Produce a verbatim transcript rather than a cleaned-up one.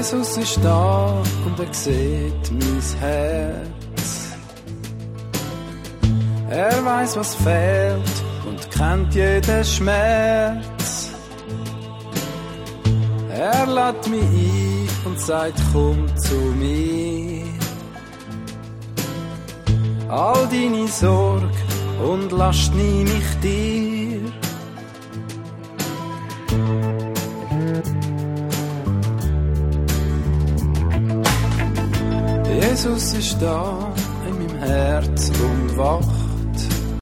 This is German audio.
Jesus ist da und er sieht mein Herz. Er weiß, was fehlt und kennt jeden Schmerz. Er lädt mich ein und sagt, komm zu mir. All deine Sorge und Last nehme ich dir. Jesus ist da in meinem Herz und wacht.